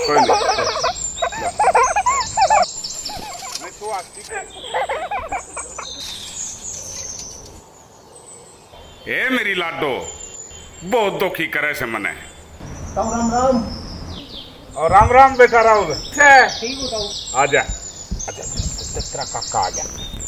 कोई नहीं। ए मेरी लाडो बहुत दुखी करे से मने। राम राम। और राम राम बेटा राहुल। ठीक हो आजा आजा तेरा काका आजा।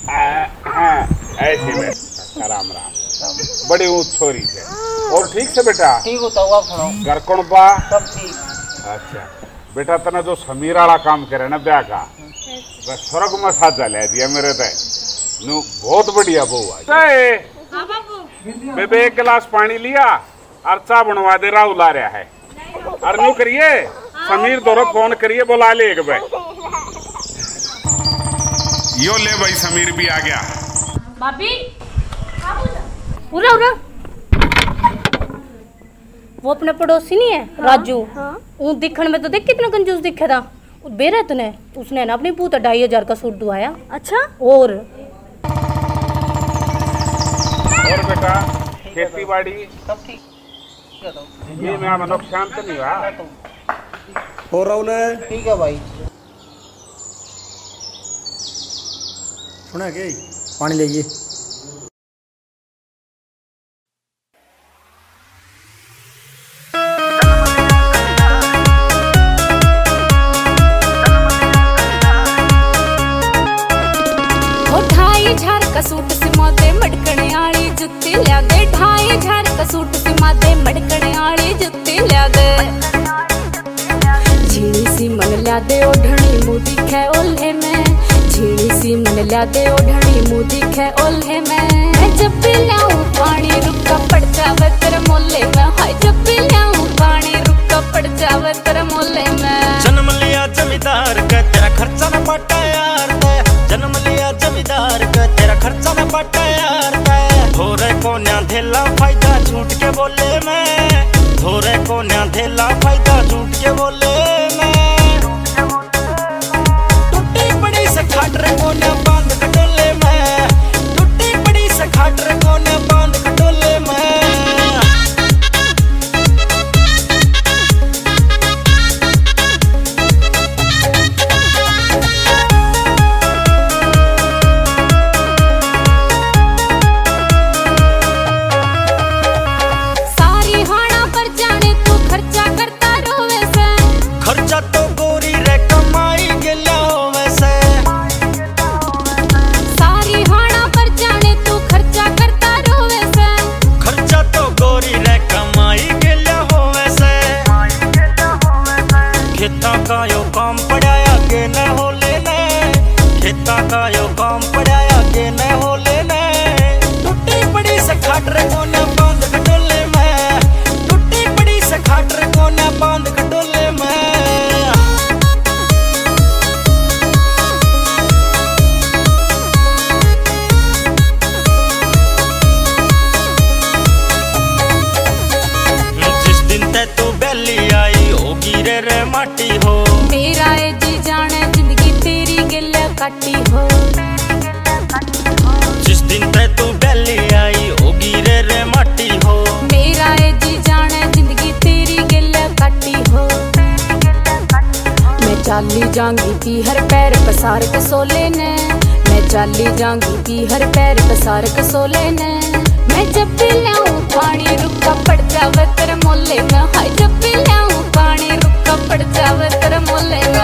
ऐसे में राम राम। बड़ी ऊँच छोरी से। और ठीक से बेटा? ठीक होता हुआ सुनो। घर कौन बा? सब ठीक। अच्छा बेटा तने जो समीर वाला काम करे ना ब्याह का बस स्वर्ग में साजा ले दिया मेरे ते नु बहुत बढ़िया बहू आई। बेबे एक गिलास पानी लिया और चाय बनवा दे राहुल आ रहा है। और नु करिए समीर दोरो फोन करिए बुला ले एक भाई। यो ले भाई समीर भी आ गया। भाभी उरा उरा वो अपना पड़ोसी नहीं है राजू। वो दिखने में तो देख कितना कंजूस दिखे था। बेरत ने उसने ना अपनी पूत 2500 का सूट दुआया। अच्छा और बेटा खेती बाड़ी सब ठीक। ये में नुकसान तो नहीं हुआ? हो राहुल है ठीक है भाई। सुना के पानी लीजिए। सूट सिमा दे मड़कने आली जुत्ती लिया दे। 2500 का सूट सिमा दे मड़कने आली जुत्ती लिया दे। झीणी सी मन लिया दे ओढ़नी मुँह दिखे ओल्हे में। झीणी सी मन लिया दे ओढ़नी मुँह दिखे ओल्हे में। मैं जब भी लाऊं पानी रुका पड़ जावे तेरे मोले में। हाय जब भी लाऊं पानी रुका पड़ जावे तेरे मोले में। जन्म लिया जमींदार का तेरा खर्चा न पाटा यार। जन्म लिया जमींदार का तेरा खर्चा न पाटा यार। थोड़े को न्या धेला फायदा झूठ के बोले मैं। थोड़े को न्या धेला फायदा झूठ के बोले मैं। टूटी बड़ी से खाटरे को न्या बांध कटोले मैं। टूटी बड़ी से खाटरे को न्या बांध कटोले मैं। खेता का यो काम पड़ाया के न हो लेने। खेता का यो काम पड़ाया के न हो लेने। टूटी बड़ी से खाटरे को न बांध कटोले में। टूटी बड़ी से खाटरे को न बांध कटोले में। जिस दिन ते तू बेली आई होगी रे माटी हो। मेरा ए जी जाने जिंदगी तेरी गिल्ले काटी हो। जिस दिन ते तू बेली आई होगी रे माटी हो। मेरा ए जी जाने जिंदगी तेरी गिल्ले काटी हो। मैं चाली जाऊंगी पी हर पैर पसार कसोले ने। मैं चाली जाऊंगी पी हर पैर पसार कसोले ने। मैं जब भी लाऊं पानी रुका पड़ जावे तेरे मोले में। हाय जब भी लाऊं पानी रुका पड़ जावे तेरे मोले में।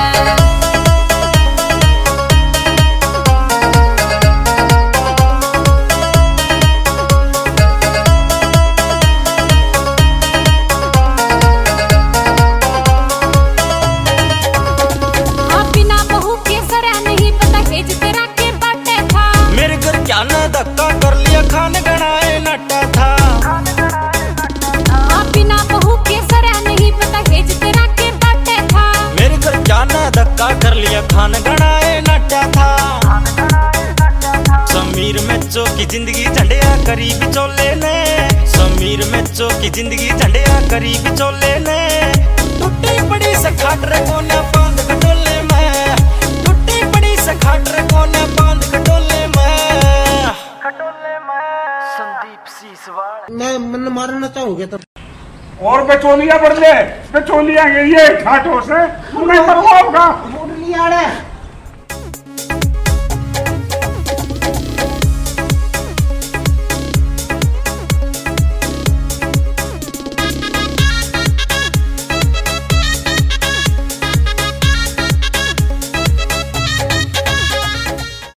धक्का कर लिया खान गणाए नटा था। बिना बहू के सरा नहीं पता हेज तेरा के बाटे था। मेरे घर जाना धक्का कर लिया खान गणाए नटा था। समीर मेचो की जिंदगी झंडिया करी बिचोले ने। समीर मेचो की जिंदगी झंडिया करी बिचोले ने। टूटी बड़ी से खाटरे को न बांध कटोले में। टूटी बड़ी से खाटरे को न बांध कटोले में। संदीप सीसवाड़। मैं मन मारना चाहूँगा तो और बेचोलिया बढ़ ले। बेचोलिया ये ठाठों से मैं मरूंगा बूट नहीं आने